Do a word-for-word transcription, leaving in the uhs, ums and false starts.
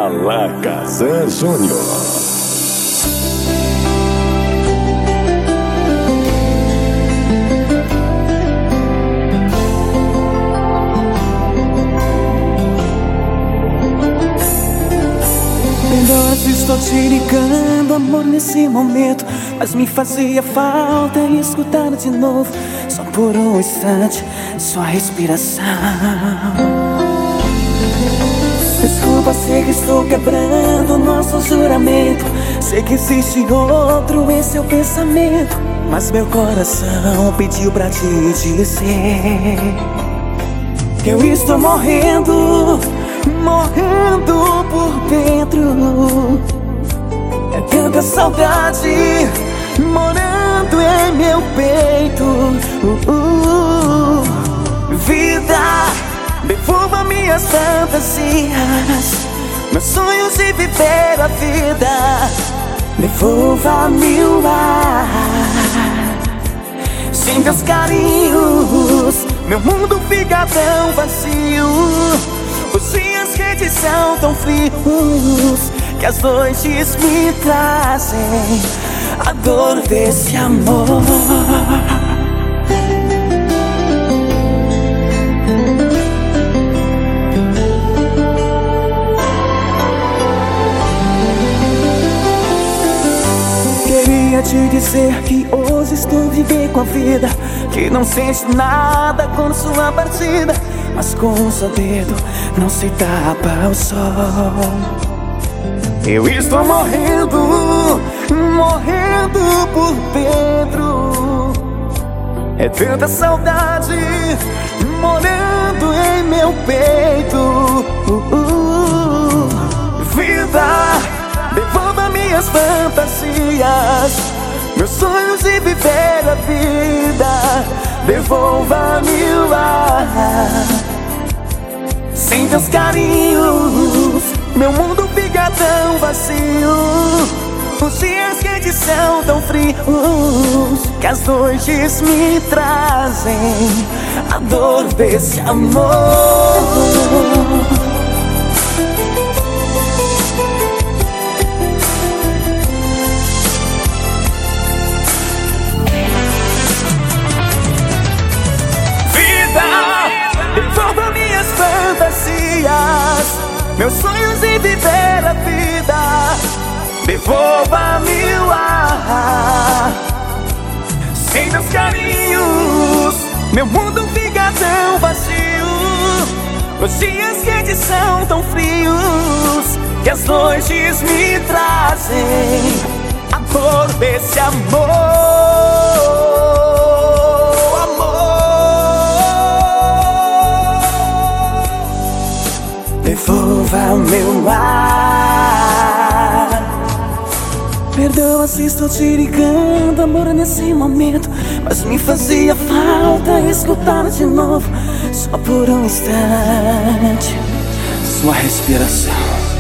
Alakazam Júnior. Perdoa se estou te ligando, amor, nesse momento, mas me fazia falta escutar de novo, só por um instante, sua respiração. Desculpa, sei que estou quebrando nosso juramento, sei que existe outro em seu pensamento, mas meu coração pediu pra te dizer que eu estou morrendo, morrendo por dentro. É tanta saudade morando em meu peito. uh, uh, Vida, devolva minhas fantasias, meus sonhos de viver a vida. Devolva-me o ar. Sem teus carinhos, meu mundo fica tão vazio. Os dias quentes são tão frios que as noites me trazem a dor desse amor. Queria te dizer que hoje estou vivendo com a vida, que não sente nada com sua partida, mas com o seu dedo não se tapa o sol. Eu estou morrendo, morrendo por dentro. É tanta saudade morando em meu peito. uh, uh, Vida, devolva minhas fantasias, meus sonhos de viver a vida. Devolva-me o ar. Sem teus carinhos, meu mundo fica tão vazio. Os dias quentes são tão frios que as noites me trazem a dor desse amor. Devolva minhas fantasias, meus sonhos de viver a vida. Devolva-me o ar. Sem meus carinhos, meu mundo fica tão vazio. Os dias quentes são tão frios que as noites me trazem a dor desse amor. Devolva o meu ar. Perdoa se estou te ligando, amor, nesse momento, mas me fazia falta escutar de novo, só por um instante, sua respiração.